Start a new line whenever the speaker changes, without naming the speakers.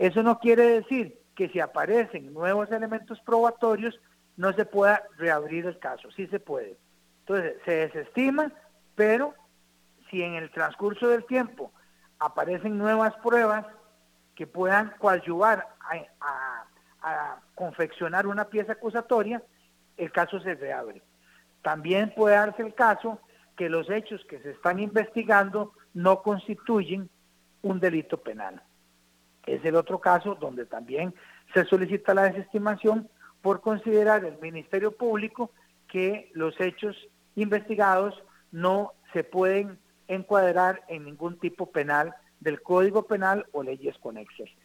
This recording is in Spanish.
Eso no quiere decir que si aparecen nuevos elementos probatorios no se pueda reabrir el caso, sí se puede. Entonces, se desestima, pero si en el transcurso del tiempo aparecen nuevas pruebas que puedan coadyuvar a confeccionar una pieza acusatoria, el caso se reabre. También puede darse el caso que los hechos que se están investigando no constituyen un delito penal. Es el otro caso donde también se solicita la desestimación por considerar el Ministerio Público que los hechos investigados no se pueden encuadrar en ningún tipo penal del Código Penal o leyes conexas.